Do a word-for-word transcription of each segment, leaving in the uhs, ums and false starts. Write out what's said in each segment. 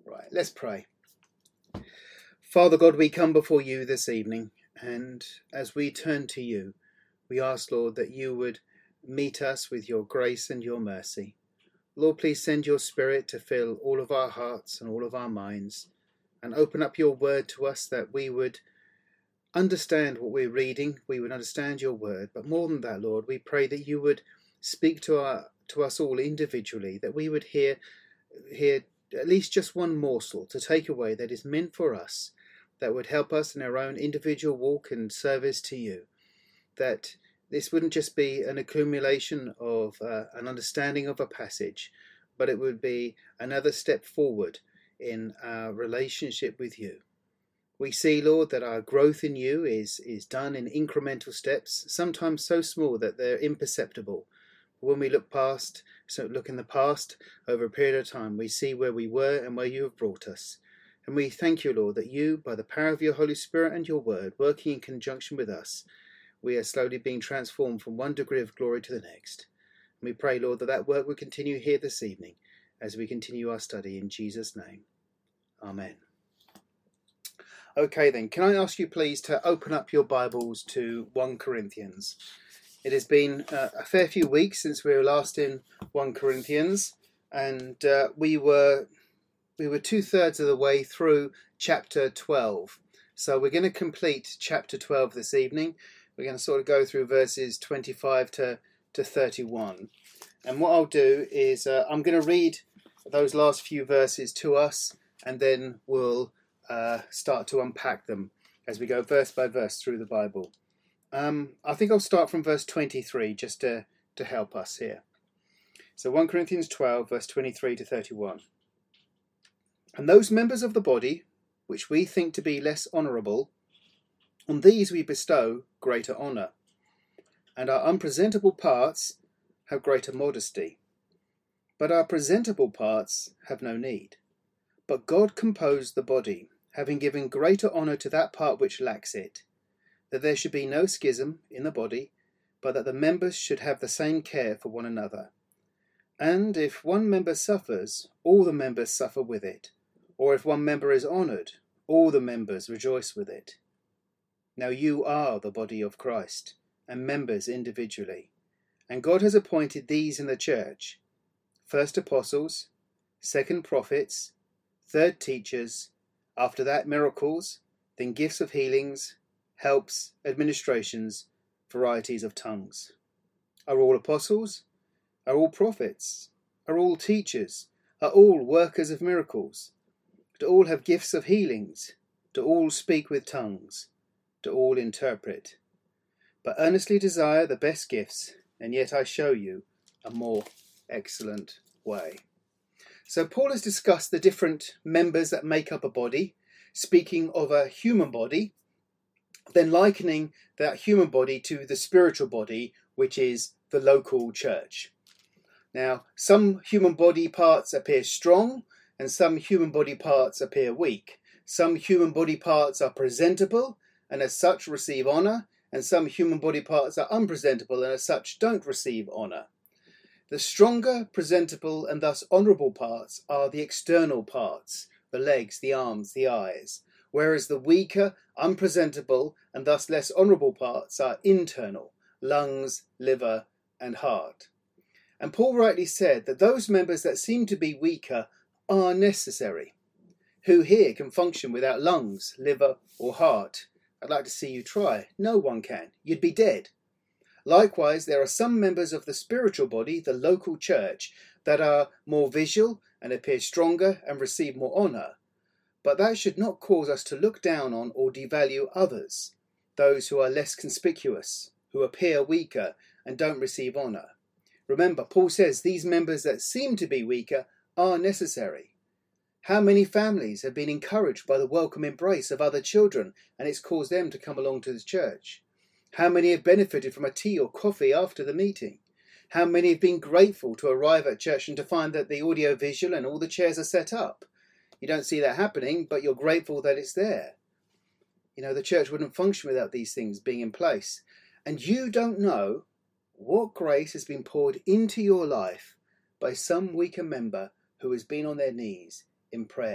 Right, let's pray. Father God, we come before you this evening, and as we turn to you, we ask, Lord, that you would meet us with your grace and your mercy. Lord, please send your Spirit to fill all of our hearts and all of our minds, and open up your word to us, that we would understand what we're reading, we would understand your word. But more than that, Lord, we pray that you would speak to our to us all individually, that we would hear hear at least just one morsel to take away that is meant for us, that would help us in our own individual walk and service to you. That this wouldn't just be an accumulation of uh, an understanding of a passage, but it would be another step forward in our relationship with you. We see, Lord, that our growth in you is, is done in incremental steps, sometimes so small that they're imperceptible. When we look past, so look in the past over a period of time, we see where we were and where you have brought us. And we thank you, Lord, that you, by the power of your Holy Spirit and your word, working in conjunction with us, we are slowly being transformed from one degree of glory to the next. And we pray, Lord, that that work will continue here this evening as we continue our study in Jesus' name. Amen. Okay then, can I ask you please to open up your Bibles to First Corinthians? It has been uh, a fair few weeks since we were last in First Corinthians, and uh, we were we were two-thirds of the way through chapter twelve. So we're going to complete chapter twelve this evening. We're going to sort of go through verses twenty-five to, to thirty-one. And what I'll do is uh, I'm going to read those last few verses to us, and then we'll uh, start to unpack them as we go verse by verse through the Bible. Um, I think I'll start from verse twenty-three just to, to help us here. So First Corinthians twelve, verse twenty-three to thirty-one. And those members of the body which we think to be less honourable, on these we bestow greater honour, and our unpresentable parts have greater modesty. But our presentable parts have no need. But God composed the body, having given greater honour to that part which lacks it, that there should be no schism in the body, but that the members should have the same care for one another. And if one member suffers, all the members suffer with it. Or if one member is honoured, all the members rejoice with it. Now you are the body of Christ, and members individually. And God has appointed these in the church: first apostles, second prophets, third teachers, after that miracles, then gifts of healings, helps, administrations, varieties of tongues. Are all apostles? Are all prophets? Are all teachers? Are all workers of miracles? Do all have gifts of healings? Do all speak with tongues? Do all interpret? But earnestly desire the best gifts, and yet I show you a more excellent way. So Paul has discussed the different members that make up a body, speaking of a human body, then likening that human body to the spiritual body, which is the local church. Now, some human body parts appear strong, and some human body parts appear weak. Some human body parts are presentable, and as such receive honour, and some human body parts are unpresentable, and as such don't receive honour. The stronger, presentable, and thus honourable parts are the external parts, the legs, the arms, the eyes, whereas the weaker, unpresentable, and thus less honourable parts are internal, lungs, liver, and heart. And Paul rightly said that those members that seem to be weaker are necessary. Who here can function without lungs, liver, or heart? I'd like to see you try. No one can. You'd be dead. Likewise, there are some members of the spiritual body, the local church, that are more visual and appear stronger and receive more honour. But that should not cause us to look down on or devalue others, those who are less conspicuous, who appear weaker and don't receive honour. Remember, Paul says these members that seem to be weaker are necessary. How many families have been encouraged by the welcome embrace of other children, and it's caused them to come along to the church? How many have benefited from a tea or coffee after the meeting? How many have been grateful to arrive at church and to find that the audio visual and all the chairs are set up? You don't see that happening, but you're grateful that it's there. You know, the church wouldn't function without these things being in place. And you don't know what grace has been poured into your life by some weaker member who has been on their knees in prayer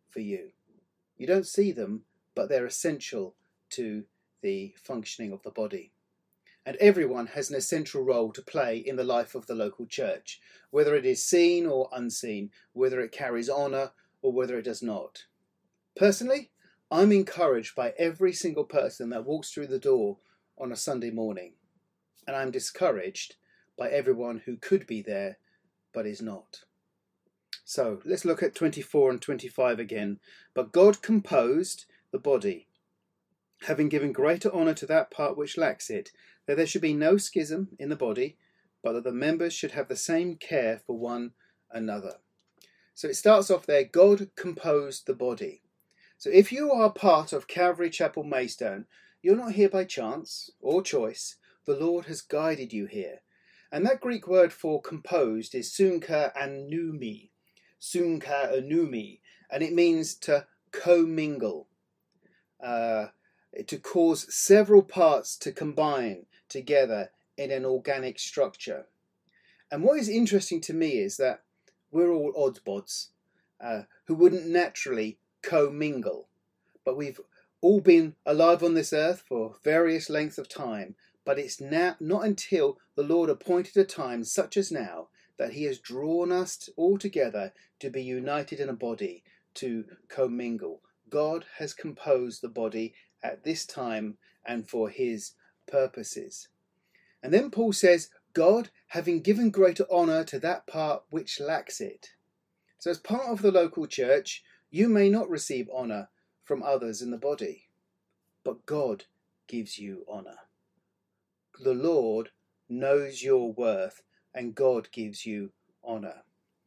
for you. You don't see them, but they're essential to the functioning of the body. And everyone has an essential role to play in the life of the local church, whether it is seen or unseen, whether it carries honour or whether it does not. Personally, I'm encouraged by every single person that walks through the door on a Sunday morning, and I'm discouraged by everyone who could be there but is not. So let's look at twenty-four and twenty-five again. But God composed the body, having given greater honour to that part which lacks it, that there should be no schism in the body, but that the members should have the same care for one another. So it starts off there, God composed the body. So if you are part of Calvary Chapel Maidstone, you're not here by chance or choice. The Lord has guided you here. And that Greek word for composed is sunka anumi, sunka anumi, and it means to commingle, uh, to cause several parts to combine together in an organic structure. And what is interesting to me is that we're all oddsbods uh, who wouldn't naturally commingle, but we've all been alive on this earth for various lengths of time. But it's now not until the Lord appointed a time such as now that he has drawn us all together to be united in a body, to commingle. God has composed the body at this time and for his purposes. And then Paul says, God having given greater honour to that part which lacks it. So as part of the local church, you may not receive honour from others in the body, but God gives you honour. The Lord knows your worth and God gives you honour.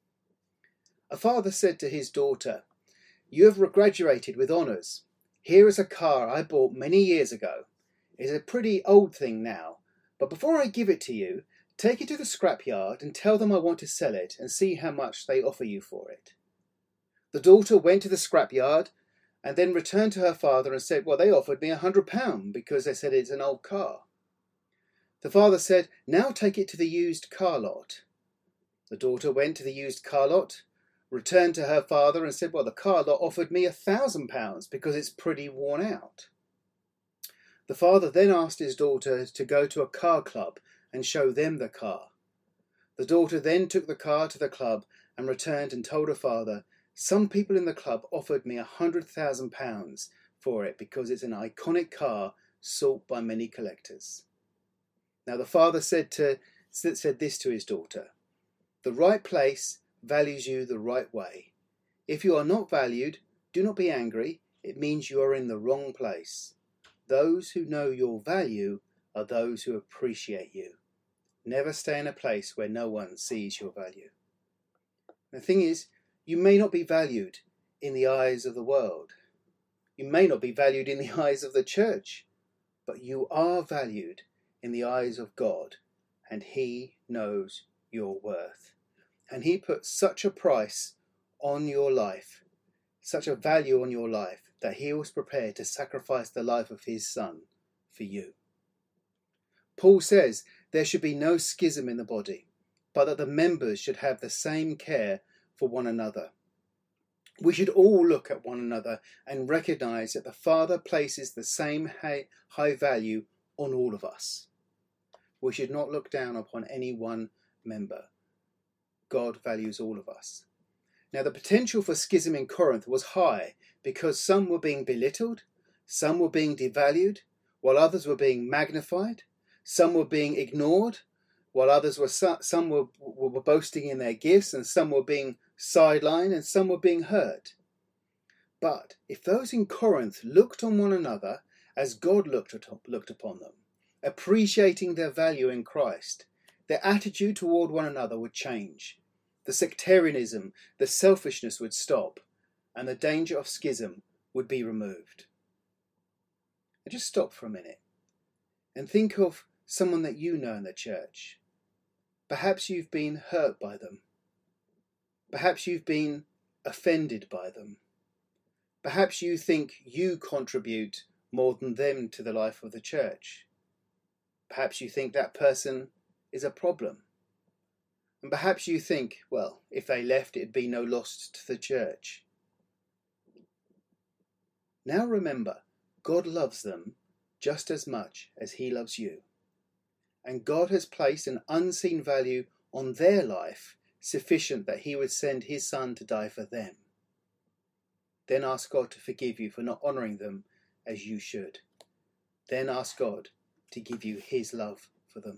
A father said to his daughter, "You have graduated with honours. Here is a car I bought many years ago. It's a pretty old thing now, but before I give it to you, take it to the scrapyard and tell them I want to sell it and see how much they offer you for it." The daughter went to the scrapyard and then returned to her father and said, "Well, they offered me a hundred pounds because they said it's an old car." The father said, "Now take it to the used car lot." The daughter went to the used car lot, returned to her father and said, "Well, the car lot offered me a thousand pounds because it's pretty worn out." The father then asked his daughter to go to a car club and show them the car. The daughter then took the car to the club and returned and told her father, "Some people in the club offered me a hundred thousand pounds for it because it's an iconic car sought by many collectors." Now the father said to said this to his daughter, "The right place values you the right way. If you are not valued, do not be angry. It means you are in the wrong place. Those who know your value are those who appreciate you. Never stay in a place where no one sees your value." The thing is, you may not be valued in the eyes of the world. You may not be valued in the eyes of the church, but you are valued in the eyes of God, and he knows your worth. And he put such a price on your life, such a value on your life, that he was prepared to sacrifice the life of his son for you. Paul says there should be no schism in the body, but that the members should have the same care for one another. We should all look at one another and recognize that the Father places the same high, high value on all of us. We should not look down upon any one member. God values all of us. Now, the potential for schism in Corinth was high because some were being belittled, some were being devalued, while others were being magnified. Some were being ignored, while others were some were, were boasting in their gifts, and some were being sidelined, and some were being hurt. But if those in Corinth looked on one another as God looked at, looked upon them, appreciating their value in Christ, their attitude toward one another would change. The sectarianism, the selfishness would stop, and the danger of schism would be removed. Now just stop for a minute and think of someone that you know in the church. Perhaps you've been hurt by them. Perhaps you've been offended by them. Perhaps you think you contribute more than them to the life of the church. Perhaps you think that person is a problem. And perhaps you think, well, if they left, it'd be no loss to the church. Now remember, God loves them just as much as he loves you. And God has placed an unseen value on their life sufficient that he would send his son to die for them. Then ask God to forgive you for not honouring them as you should. Then ask God to give you his love for them.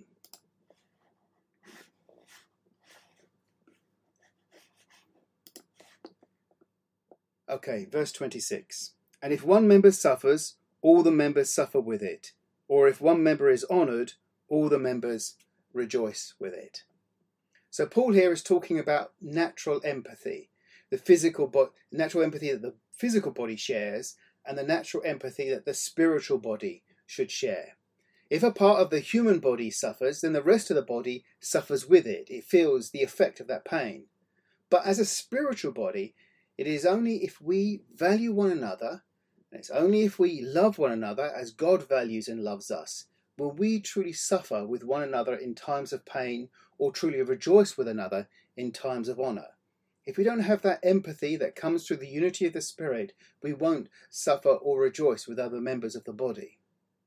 Okay, verse twenty-six. And if one member suffers, all the members suffer with it. Or if one member is honoured, all the members rejoice with it. So Paul here is talking about natural empathy, the physical bo- natural empathy that the physical body shares, and the natural empathy that the spiritual body should share. If a part of the human body suffers, then the rest of the body suffers with it. It feels the effect of that pain. But as a spiritual body, it is only if we value one another, and it's only if we love one another as God values and loves us, will we truly suffer with one another in times of pain, or truly rejoice with another in times of honour. If we don't have that empathy that comes through the unity of the Spirit, we won't suffer or rejoice with other members of the body.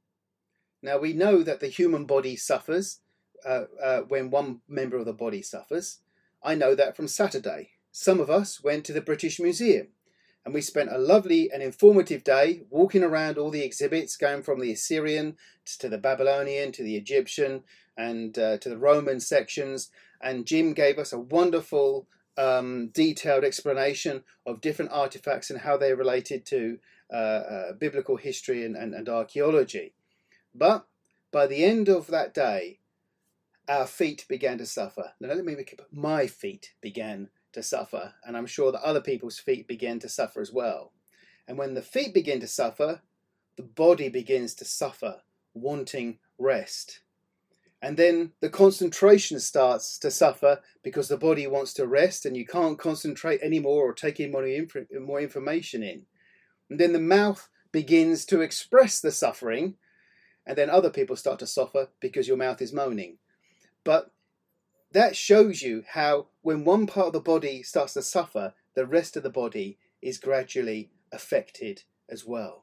Now we know that the human body suffers uh, uh, when one member of the body suffers. I know that from Saturday. Some of us went to the British Museum and we spent a lovely and informative day walking around all the exhibits, going from the Assyrian to the Babylonian to the Egyptian and uh, to the Roman sections. And Jim gave us a wonderful um, detailed explanation of different artifacts and how they related to uh, uh, biblical history and, and, and archaeology. But by the end of that day, our feet began to suffer. Now, let me make it, my feet began to suffer, and I'm sure that other people's feet began to suffer as well. And when the feet begin to suffer, the body begins to suffer, wanting rest. And then the concentration starts to suffer because the body wants to rest and you can't concentrate anymore or take in more, inf- more information in. And then the mouth begins to express the suffering, and then other people start to suffer because your mouth is moaning. But that shows you how when one part of the body starts to suffer, the rest of the body is gradually affected as well.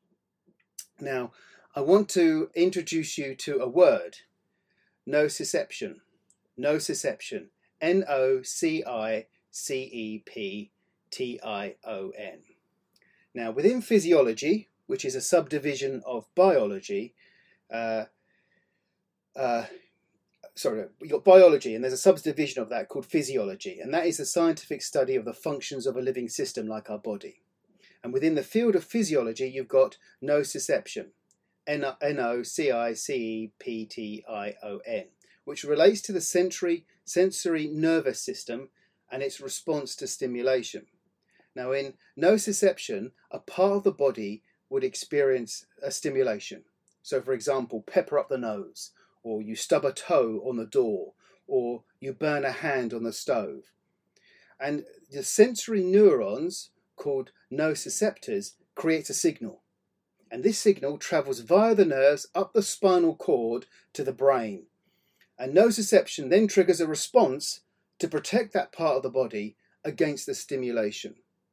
Now, I want to introduce you to a word, nociception. Nociception. N O C I C E P T I O N. Now, within physiology, which is a subdivision of biology, uh, uh, sorry, we got biology, and there's a subdivision of that called physiology, and that is the scientific study of the functions of a living system like our body. And within the field of physiology, you've got nociception, N O C I C E P T I O N, which relates to the sensory, sensory nervous system and its response to stimulation. Now, in nociception, a part of the body would experience a stimulation. So, for example, pepper up the nose, or you stub a toe on the door, or you burn a hand on the stove. And the sensory neurons, called nociceptors, creates a signal. And this signal travels via the nerves up the spinal cord to the brain. And nociception then triggers a response to protect that part of the body against the stimulation.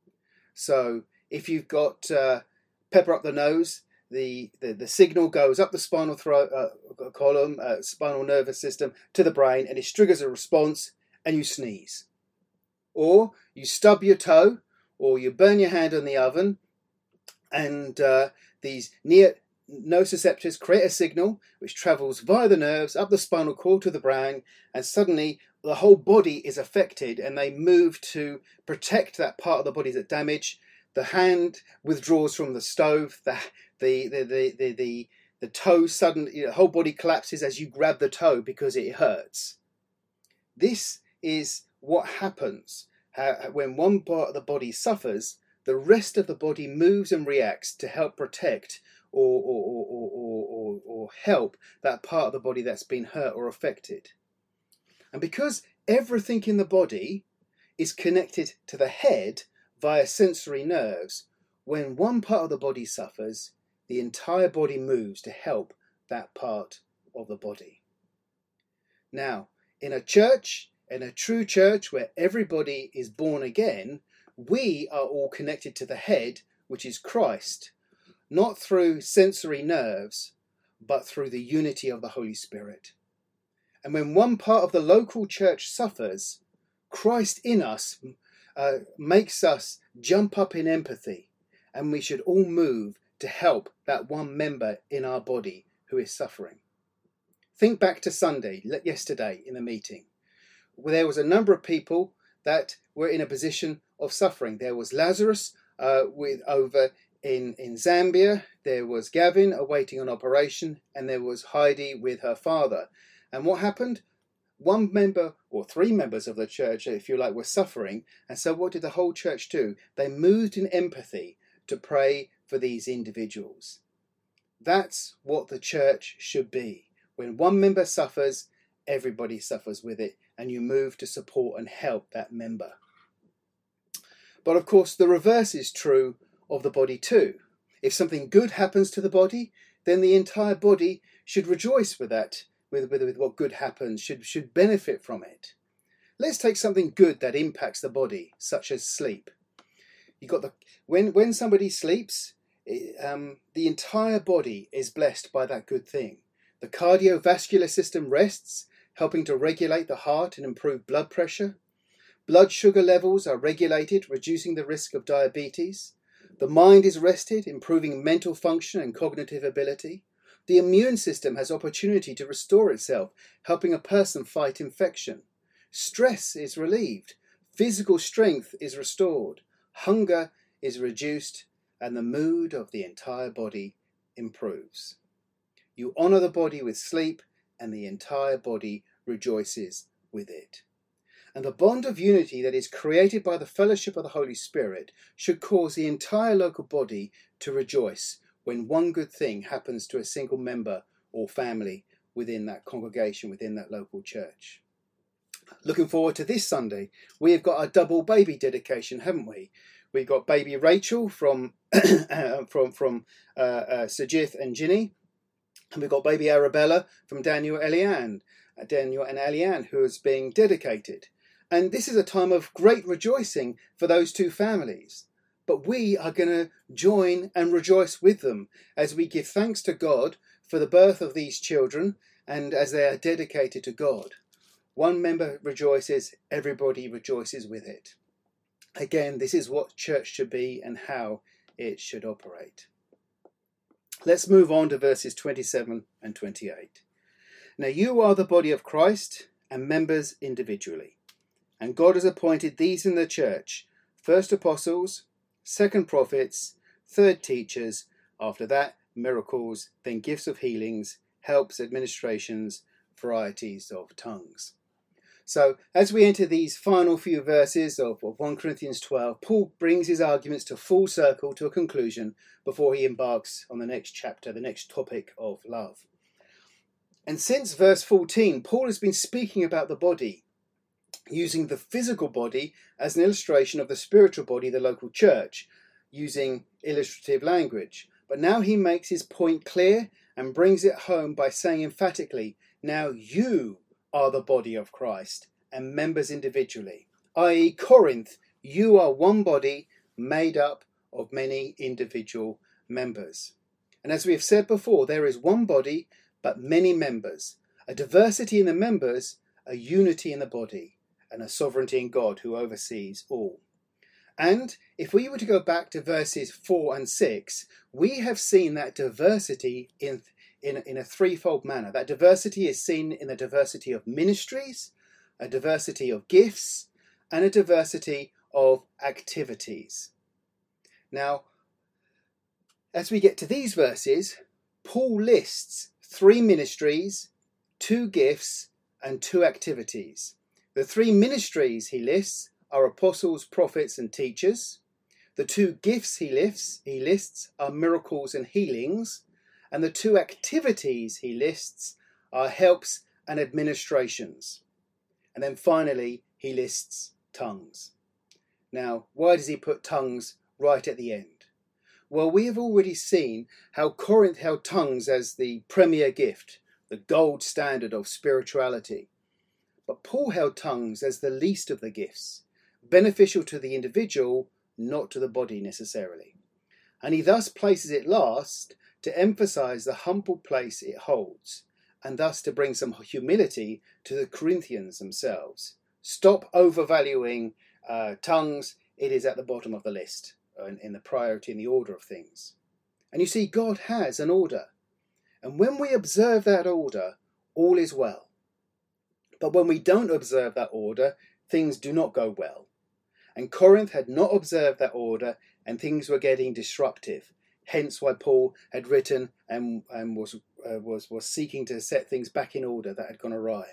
So if you've got uh, pepper up the nose, The, the, the signal goes up the spinal throat, uh, column, uh, spinal nervous system to the brain, and it triggers a response and you sneeze. Or you stub your toe, or you burn your hand on the oven, and uh, these near nociceptors create a signal which travels via the nerves up the spinal cord to the brain, and suddenly the whole body is affected and they move to protect that part of the body that's damaged. The hand withdraws from the stove, the The the the the the, the toe suddenly, you know, the whole body collapses as you grab the toe because it hurts. This is what happens how, when one part of the body suffers. The rest of the body moves and reacts to help protect or or or or, or, or help that part of the body that's been hurt or affected. And because everything in the body is connected to the head via sensory nerves, when one part of the body suffers, the entire body moves to help that part of the body. Now, in a church, in a true church where everybody is born again, we are all connected to the head which is Christ, not through sensory nerves, but through the unity of the Holy Spirit. And when one part of the local church suffers, Christ in us uh, makes us jump up in empathy, and we should all move to help that one member in our body who is suffering. Think back to Sunday, yesterday in the meeting, where there was a number of people that were in a position of suffering. There was Lazarus uh, with over in, in Zambia, there was Gavin awaiting an operation, and there was Heidi with her father. And what happened? One member or three members of the church, if you like, were suffering. And so what did the whole church do? They moved in empathy to pray for these individuals. That's what the church should be. When one member suffers, everybody suffers with it, and you move to support and help that member. But of course, the reverse is true of the body too. If something good happens to the body, then the entire body should rejoice with that, with, with, with what good happens, should, should benefit from it. Let's take something good that impacts the body, such as sleep. You got the when when somebody sleeps, um, the entire body is blessed by that good thing. The cardiovascular system rests, helping to regulate the heart and improve blood pressure. Blood sugar levels are regulated, reducing the risk of diabetes. The mind is rested, improving mental function and cognitive ability. The immune system has opportunity to restore itself, helping a person fight infection. Stress is relieved. Physical strength is restored. Hunger is reduced, and the mood of the entire body improves. You honour the body with sleep, and the entire body rejoices with it. And the bond of unity that is created by the fellowship of the Holy Spirit should cause the entire local body to rejoice when one good thing happens to a single member or family within that congregation, within that local church. Looking forward to this Sunday, we have got a double baby dedication, haven't we? We've got baby Rachel from from from uh, uh, Sajith and Ginny, and we've got baby Arabella from Daniel Eliane, uh, Daniel and Eliane, who is being dedicated. And this is a time of great rejoicing for those two families. But we are going to join and rejoice with them as we give thanks to God for the birth of these children and as they are dedicated to God. One member rejoices, everybody rejoices with it. Again, this is what church should be and how it should operate. Let's move on to verses twenty-seven and twenty-eight. Now you are the body of Christ and members individually. And God has appointed these in the church, first apostles, second prophets, third teachers, after that miracles, then gifts of healings, helps, administrations, varieties of tongues. So as we enter these final few verses of, of First Corinthians twelve, Paul brings his arguments to full circle to a conclusion before he embarks on the next chapter, the next topic of love. And since verse fourteen, Paul has been speaking about the body, using the physical body as an illustration of the spiritual body, the local church, using illustrative language. But now he makes his point clear and brings it home by saying emphatically, now you are the body of Christ and members individually, that is Corinth, you are one body made up of many individual members. And as we have said before, there is one body but many members, a diversity in the members, a unity in the body, and a sovereignty in God who oversees all. And if we were to go back to verses four and six, we have seen that diversity in, in, in a threefold manner. That diversity is seen in the diversity of ministries, a diversity of gifts, and a diversity of activities. Now, as we get to these verses, Paul lists three ministries, two gifts, and two activities. The three ministries he lists are apostles, prophets, and teachers. The two gifts he lists, he lists are miracles and healings. And the two activities he lists are helps and administrations. And then finally, he lists tongues. Now, why does he put tongues right at the end? Well, we have already seen how Corinth held tongues as the premier gift, the gold standard of spirituality. But Paul held tongues as the least of the gifts, beneficial to the individual, not to the body necessarily. and he thus places it last to emphasize the humble place it holds, and thus to bring some humility to the Corinthians themselves. Stop overvaluing uh, tongues. It is at the bottom of the list in, in the priority and the order of things. And you see, God has an order. And when we observe that order, all is well. But when we don't observe that order, things do not go well. And Corinth had not observed that order, and things were getting disruptive. Hence why Paul had written and, and was, uh, was, was seeking to set things back in order that had gone awry.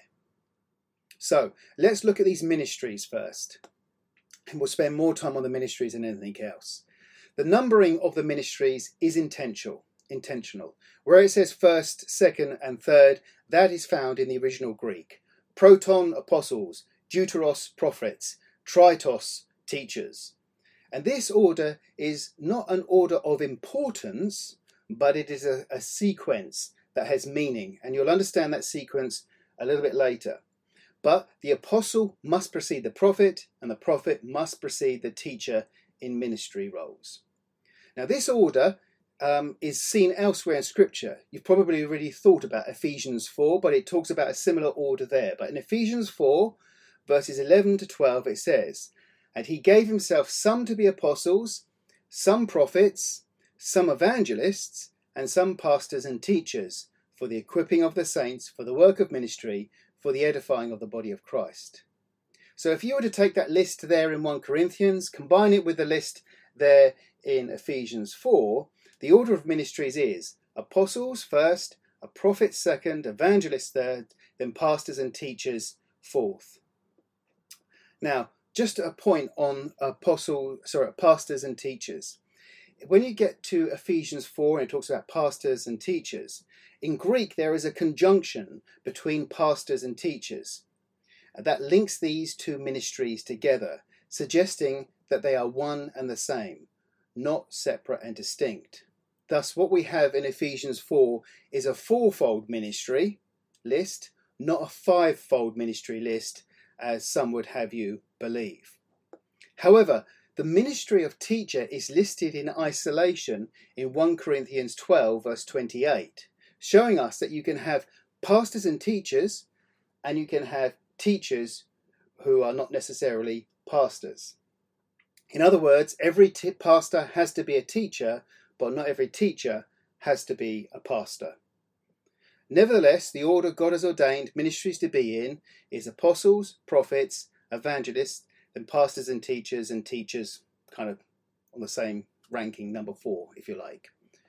So let's look at these ministries first. And we'll spend more time on the ministries than anything else. The numbering of the ministries is intentional. intentional. Where it says first, second, and third, that is found in the original Greek. Proton, apostles. Deuteros, prophets. Tritos, teachers. And this order is not an order of importance, but it is a, a sequence that has meaning. And you'll understand that sequence a little bit later. But the apostle must precede the prophet, and the prophet must precede the teacher in ministry roles. Now this order um, is seen elsewhere in Scripture. You've probably already thought about Ephesians four, but it talks about a similar order there. But in Ephesians four, verses eleven to twelve, it says, "And he gave himself some to be apostles, some prophets, some evangelists, and some pastors and teachers, for the equipping of the saints, for the work of ministry, for the edifying of the body of Christ." So if you were to take that list there in First Corinthians, combine it with the list there in Ephesians four, the order of ministries is apostles first, a prophet second, evangelists third, then pastors and teachers fourth. Now, just a point on apostle, sorry, pastors and teachers. When you get to Ephesians four and it talks about pastors and teachers, in Greek there is a conjunction between pastors and teachers that links these two ministries together, suggesting that they are one and the same, not separate and distinct. Thus, what we have in Ephesians four is a fourfold ministry list, not a fivefold ministry list, as some would have you believe. However, the ministry of teacher is listed in isolation in First Corinthians twelve, verse twenty-eight, showing us that you can have pastors and teachers, and you can have teachers who are not necessarily pastors. In other words, every t- pastor has to be a teacher, but not every teacher has to be a pastor. Nevertheless, the order God has ordained ministries to be in is apostles, prophets, evangelists, then pastors and teachers, and teachers kind of on the same ranking, number four, if you like.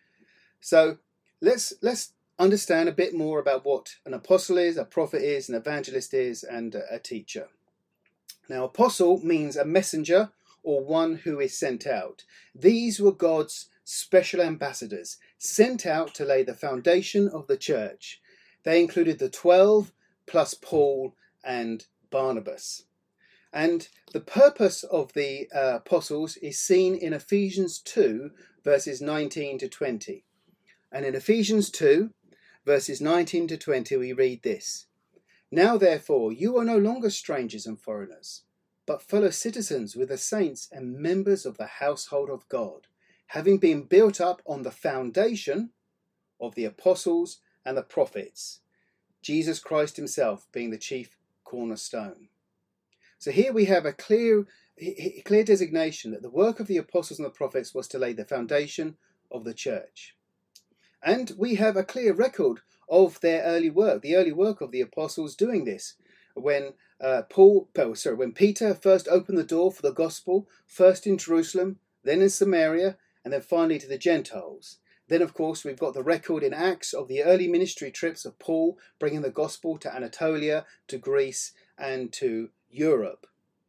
So let's let's understand a bit more about what an apostle is, a prophet is, an evangelist is, and a teacher. Now, apostle means a messenger or one who is sent out. These were God's special ambassadors, sent out to lay the foundation of the church. They included the twelve plus Paul and Barnabas. And the purpose of the uh, apostles is seen in Ephesians two, verses nineteen to twenty. And in Ephesians two, verses nineteen to twenty, we read this: "Now therefore you are no longer strangers and foreigners, but fellow citizens with the saints and members of the household of God, having been built up on the foundation of the apostles and the prophets, Jesus Christ himself being the chief cornerstone." So here we have a clear, clear designation that the work of the apostles and the prophets was to lay the foundation of the church. And we have a clear record of their early work, the early work of the apostles doing this. When uh, Paul, oh, sorry, when Peter first opened the door for the gospel, first in Jerusalem, then in Samaria, and then finally to the Gentiles. Then, of course, we've got the record in Acts of the early ministry trips of Paul bringing the gospel to Anatolia, to Greece, and to Europe.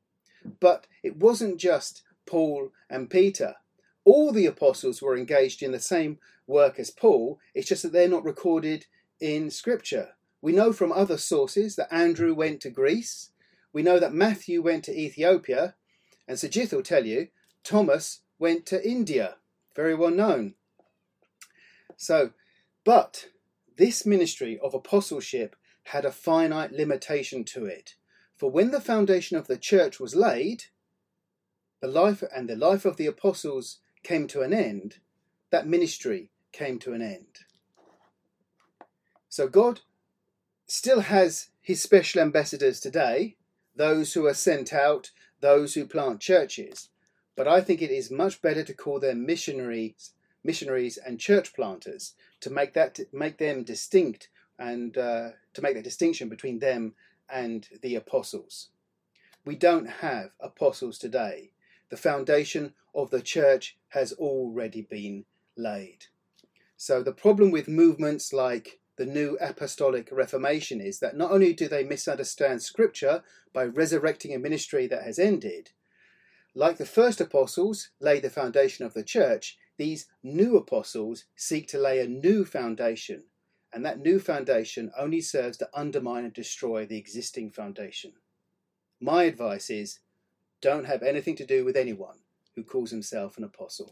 But it wasn't just Paul and Peter. All the apostles were engaged in the same work as Paul. It's just that they're not recorded in Scripture. We know from other sources that Andrew went to Greece. We know that Matthew went to Ethiopia. And Sujith will tell you, Thomas went to India. Very well known. So, but this ministry of apostleship had a finite limitation to it. For when the foundation of the church was laid, the life and the life of the apostles came to an end, that ministry came to an end. So God still has his special ambassadors today, those who are sent out, those who plant churches. But I think it is much better to call them missionaries, missionaries and church planters, to make that make them distinct and uh, to make that distinction between them and the apostles. We don't have apostles today. The foundation of the church has already been laid. So the problem with movements like the New Apostolic Reformation is that not only do they misunderstand Scripture by resurrecting a ministry that has ended, like the first apostles laid the foundation of the church, these new apostles seek to lay a new foundation, and that new foundation only serves to undermine and destroy the existing foundation. My advice is, don't have anything to do with anyone who calls himself an apostle.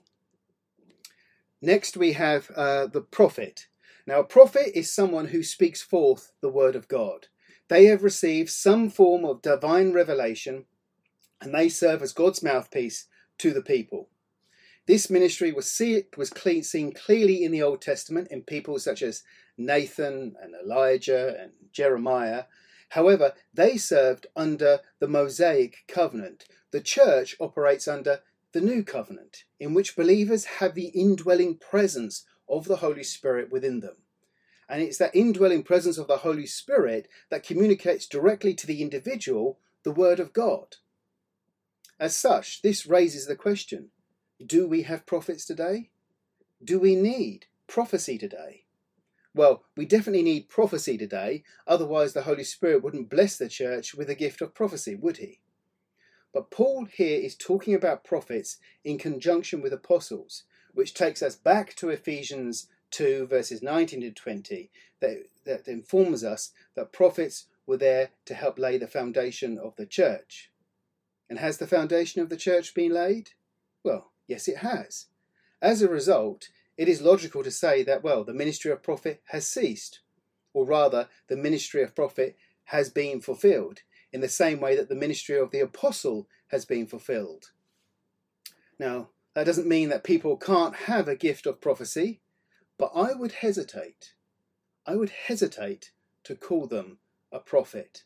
Next we have uh, the prophet. Now a prophet is someone who speaks forth the word of God. They have received some form of divine revelation and they serve as God's mouthpiece to the people. This ministry was, see, was clean, seen clearly in the Old Testament in people such as Nathan and Elijah and Jeremiah. However, they served under the Mosaic covenant. The church operates under the New Covenant, in which believers have the indwelling presence of the Holy Spirit within them. And it's that indwelling presence of the Holy Spirit that communicates directly to the individual the Word of God. As such, this raises the question, do we have prophets today? Do we need prophecy today? Well, we definitely need prophecy today, otherwise the Holy Spirit wouldn't bless the church with the gift of prophecy, would he? But Paul here is talking about prophets in conjunction with apostles, which takes us back to Ephesians two, verses nineteen to twenty, that, that informs us that prophets were there to help lay the foundation of the church. And has the foundation of the church been laid? Well, yes, it has. As a result, it is logical to say that, well, the ministry of prophet has ceased, or rather, the ministry of prophet has been fulfilled, in the same way that the ministry of the apostle has been fulfilled. Now, that doesn't mean that people can't have a gift of prophecy, but I would hesitate. I would hesitate to call them a prophet.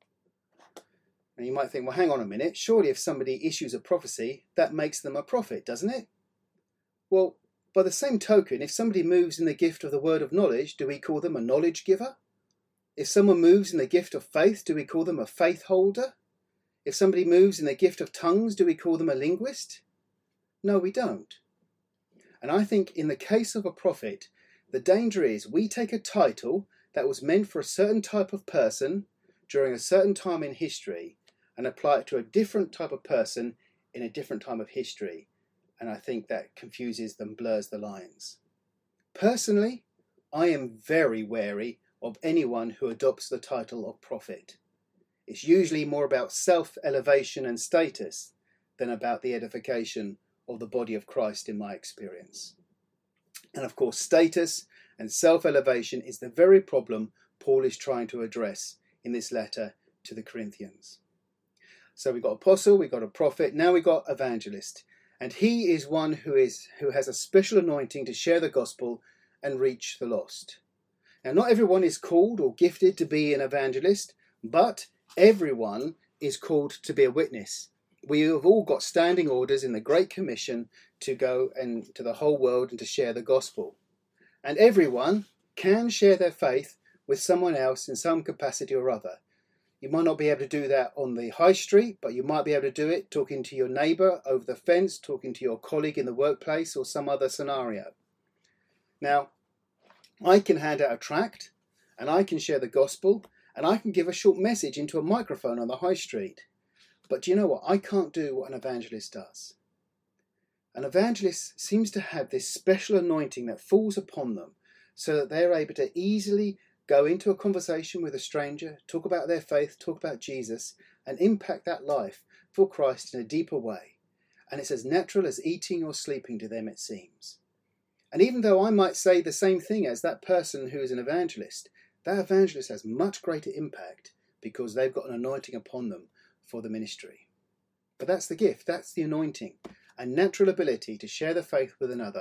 And you might think, well, hang on a minute, surely if somebody issues a prophecy, that makes them a prophet, doesn't it? Well, by the same token, if somebody moves in the gift of the word of knowledge, do we call them a knowledge giver? If someone moves in the gift of faith, do we call them a faith holder? If somebody moves in the gift of tongues, do we call them a linguist? No, we don't. And I think in the case of a prophet, the danger is we take a title that was meant for a certain type of person during a certain time in history and apply it to a different type of person in a different time of history. And I think that confuses and blurs the lines. Personally, I am very wary of anyone who adopts the title of prophet. It's usually more about self-elevation and status than about the edification of the body of Christ in my experience. And of course, status and self-elevation is the very problem Paul is trying to address in this letter to the Corinthians. So we've got apostle, we've got a prophet, now we've got evangelist. And he is one who is who has a special anointing to share the gospel and reach the lost. Now, not everyone is called or gifted to be an evangelist, but everyone is called to be a witness. We have all got standing orders in the Great Commission to go and to the whole world and to share the gospel. And everyone can share their faith with someone else in some capacity or other. You might not be able to do that on the high street, but you might be able to do it talking to your neighbour over the fence, talking to your colleague in the workplace or some other scenario. Now, I can hand out a tract and I can share the gospel and I can give a short message into a microphone on the high street. But do you know what? I can't do what an evangelist does. An evangelist seems to have this special anointing that falls upon them so that they're able to easily go into a conversation with a stranger, talk about their faith, talk about Jesus, and impact that life for Christ in a deeper way. And it's as natural as eating or sleeping to them, it seems. And even though I might say the same thing as that person who is an evangelist, that evangelist has much greater impact because they've got an anointing upon them for the ministry. But that's the gift, that's the anointing, a natural ability to share the faith with another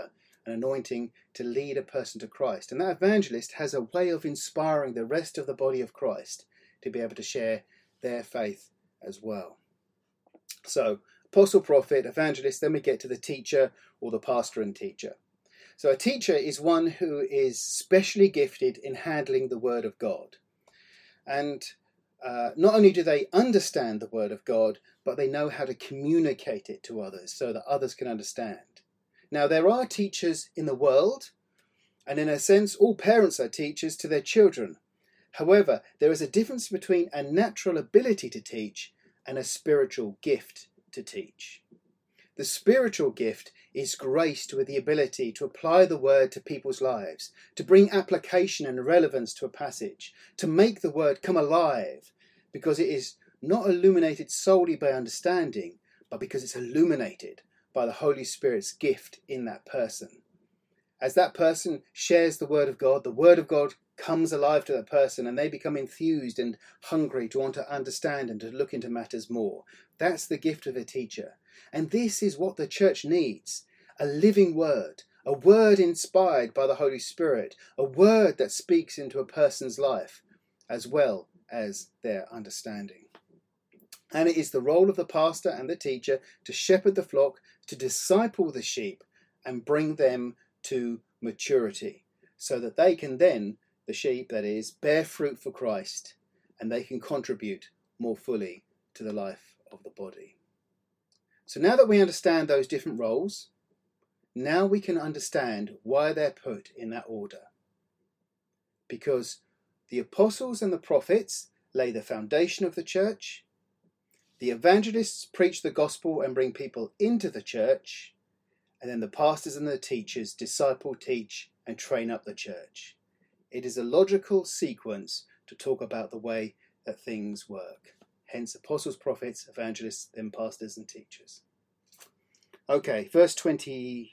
an anointing to lead a person to Christ. And that evangelist has a way of inspiring the rest of the body of Christ to be able to share their faith as well. So, apostle, prophet, evangelist, then we get to the teacher or the pastor and teacher. So a teacher is one who is specially gifted in handling the word of God. And uh, not only do they understand the word of God, but they know how to communicate it to others so that others can understand. Now, there are teachers in the world, and in a sense, all parents are teachers to their children. However, there is a difference between a natural ability to teach and a spiritual gift to teach. The spiritual gift is graced with the ability to apply the word to people's lives, to bring application and relevance to a passage, to make the word come alive, because it is not illuminated solely by understanding, but because it's illuminated by the Holy Spirit's gift in that person. As that person shares the word of God, the word of God comes alive to that person and they become enthused and hungry to want to understand and to look into matters more. That's the gift of a teacher. And this is what the church needs. A living word, a word inspired by the Holy Spirit, a word that speaks into a person's life as well as their understanding. And it is the role of the pastor and the teacher to shepherd the flock, to disciple the sheep and bring them to maturity so that they can then, the sheep that is, bear fruit for Christ and they can contribute more fully to the life of the body. So now that we understand those different roles, now we can understand why they're put in that order. Because the apostles and the prophets lay the foundation of the church, the evangelists preach the gospel and bring people into the church, and then the pastors and the teachers disciple, teach, and train up the church. It is a logical sequence to talk about the way that things work. Hence, apostles, prophets, evangelists, then pastors and teachers. Okay, verse twenty-eight.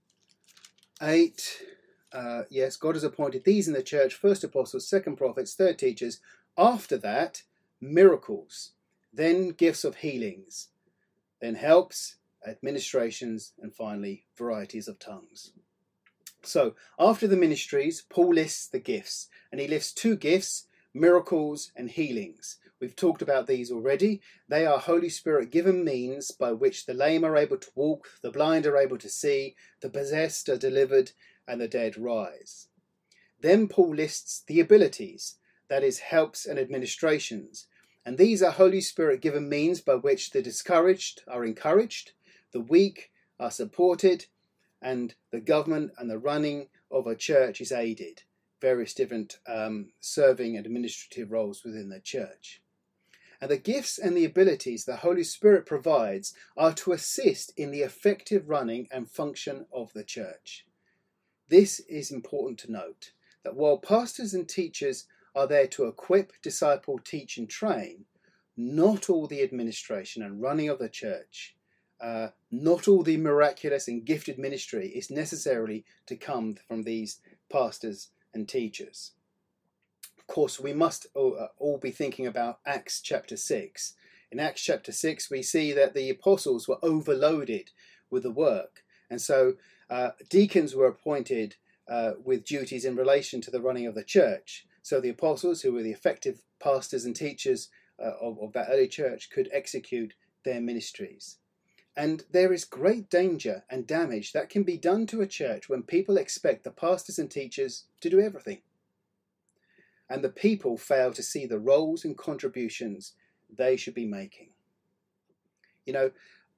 Uh, yes, God has appointed these in the church, first apostles, second prophets, third teachers. After that, miracles, then gifts of healings, then helps, administrations, and finally, varieties of tongues. So, after the ministries, Paul lists the gifts, and he lists two gifts, miracles and healings. We've talked about these already. They are Holy Spirit given means by which the lame are able to walk, the blind are able to see, the possessed are delivered, and the dead rise. Then Paul lists the abilities, that is, helps and administrations. And these are Holy Spirit given means by which the discouraged are encouraged, the weak are supported, and the government and the running of a church is aided. Various different um, serving and administrative roles within the church. And the gifts and the abilities the Holy Spirit provides are to assist in the effective running and function of the church. This is important to note, that while pastors and teachers are there to equip, disciple, teach and train, not all the administration and running of the church, uh, not all the miraculous and gifted ministry is necessarily to come from these pastors and teachers. Of course, we must all, uh, all be thinking about Acts chapter six. In Acts chapter six, we see that the apostles were overloaded with the work. And so uh, deacons were appointed uh, with duties in relation to the running of the church. So the apostles, who were the effective pastors and teachers uh, of, of that early church, could execute their ministries. And there is great danger and damage that can be done to a church when people expect the pastors and teachers to do everything. And the people fail to see the roles and contributions they should be making. You know,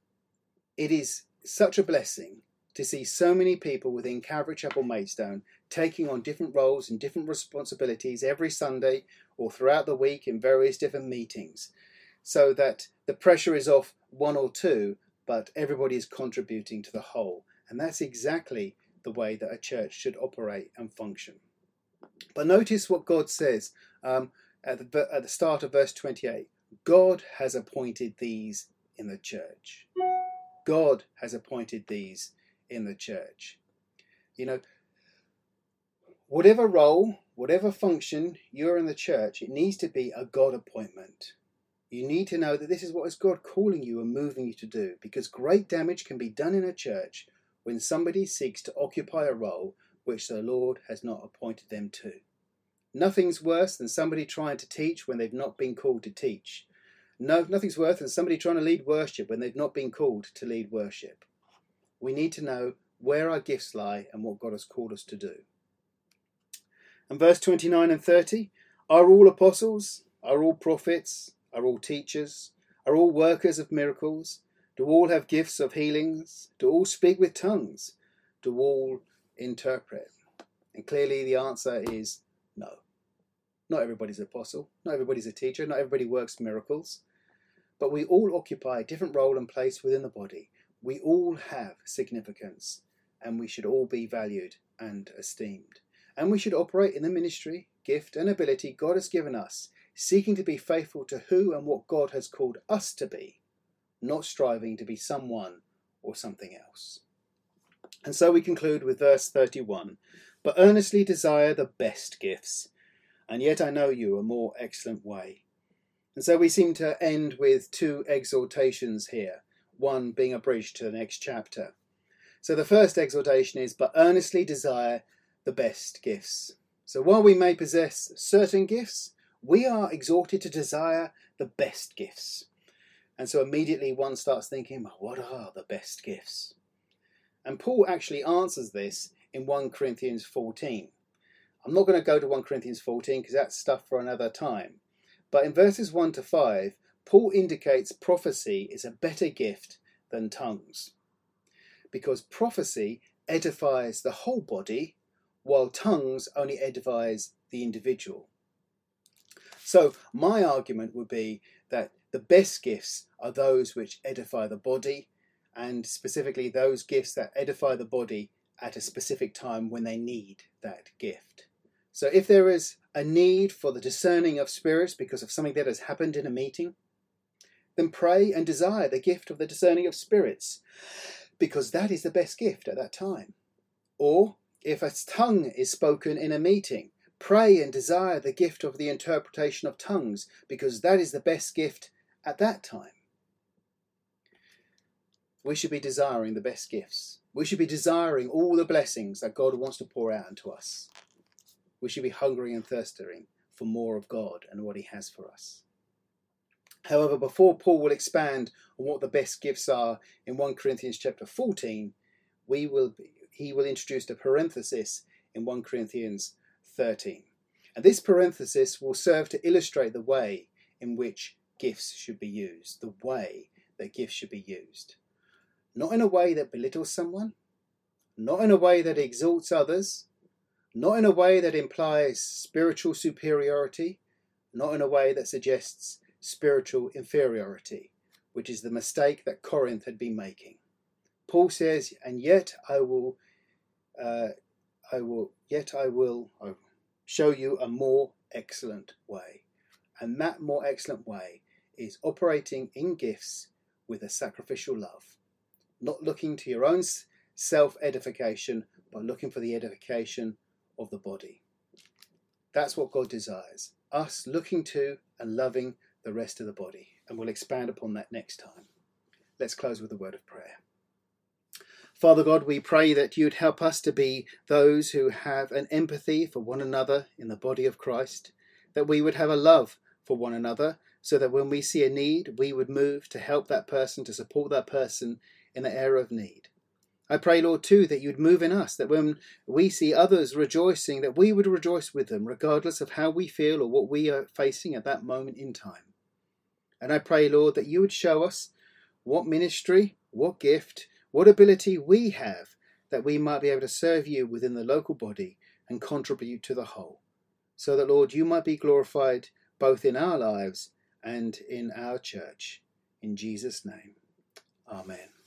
it is such a blessing to see so many people within Calvary Chapel Maidstone taking on different roles and different responsibilities every Sunday or throughout the week in various different meetings, so that the pressure is off one or two, but everybody is contributing to the whole. And that's exactly the way that a church should operate and function. But notice what God says um, at, the, at the start of verse twenty-eight. God has appointed these in the church. God has appointed these in the church. You know, whatever role, whatever function you're in the church, it needs to be a God appointment. You need to know that this is what is God calling you and moving you to do, because great damage can be done in a church when somebody seeks to occupy a role which the Lord has not appointed them to. Nothing's worse than somebody trying to teach when they've not been called to teach. No, nothing's worse than somebody trying to lead worship when they've not been called to lead worship. We need to know where our gifts lie and what God has called us to do. And verse twenty-nine and thirty, are all apostles? Are all prophets? Are all teachers? Are all workers of miracles? Do all have gifts of healings? Do all speak with tongues? Do all interpret? And clearly the answer is no. Not everybody's an apostle. Not everybody's a teacher. Not everybody works miracles. But we all occupy a different role and place within the body. We all have significance, and we should all be valued and esteemed. And we should operate in the ministry, gift and ability God has given us, seeking to be faithful to who and what God has called us to be, not striving to be someone or something else. And so we conclude with verse thirty-one, but earnestly desire the best gifts, and yet I know you a more excellent way. And so we seem to end with two exhortations here, one being a bridge to the next chapter. So the first exhortation is, but earnestly desire the best gifts. So while we may possess certain gifts, we are exhorted to desire the best gifts. And so immediately one starts thinking, what are the best gifts? And Paul actually answers this in First Corinthians fourteen. I'm not going to go to First Corinthians fourteen because that's stuff for another time. But in verses one to five, Paul indicates prophecy is a better gift than tongues, because prophecy edifies the whole body, while tongues only edifies the individual. So my argument would be that the best gifts are those which edify the body, and specifically those gifts that edify the body at a specific time when they need that gift. So if there is a need for the discerning of spirits because of something that has happened in a meeting, then pray and desire the gift of the discerning of spirits, because that is the best gift at that time. Or if a tongue is spoken in a meeting, pray and desire the gift of the interpretation of tongues, because that is the best gift at that time. We should be desiring the best gifts. We should be desiring all the blessings that God wants to pour out into us. We should be hungering and thirsting for more of God and what he has for us. However, before Paul will expand on what the best gifts are in First Corinthians chapter fourteen, we will be, he will introduce a parenthesis in First Corinthians thirteen. And this parenthesis will serve to illustrate the way in which gifts should be used, the way that gifts should be used. Not in a way that belittles someone, not in a way that exalts others, not in a way that implies spiritual superiority, not in a way that suggests spiritual inferiority, which is the mistake that Corinth had been making. Paul says, and yet I will, uh, I will, yet I will oh, show you a more excellent way. And that more excellent way is operating in gifts with a sacrificial love, not looking to your own self-edification, but looking for the edification of the body. That's what God desires, us looking to and loving the rest of the body. And we'll expand upon that next time. Let's close with a word of prayer. Father God, we pray that you'd help us to be those who have an empathy for one another in the body of Christ, that we would have a love for one another, so that when we see a need, we would move to help that person, to support that person in the area of need. I pray, Lord, too, that you'd move in us, that when we see others rejoicing, that we would rejoice with them, regardless of how we feel or what we are facing at that moment in time. And I pray, Lord, that you would show us what ministry, what gift, what ability we have, that we might be able to serve you within the local body and contribute to the whole. So that, Lord, you might be glorified both in our lives and in our church. In Jesus' name, amen.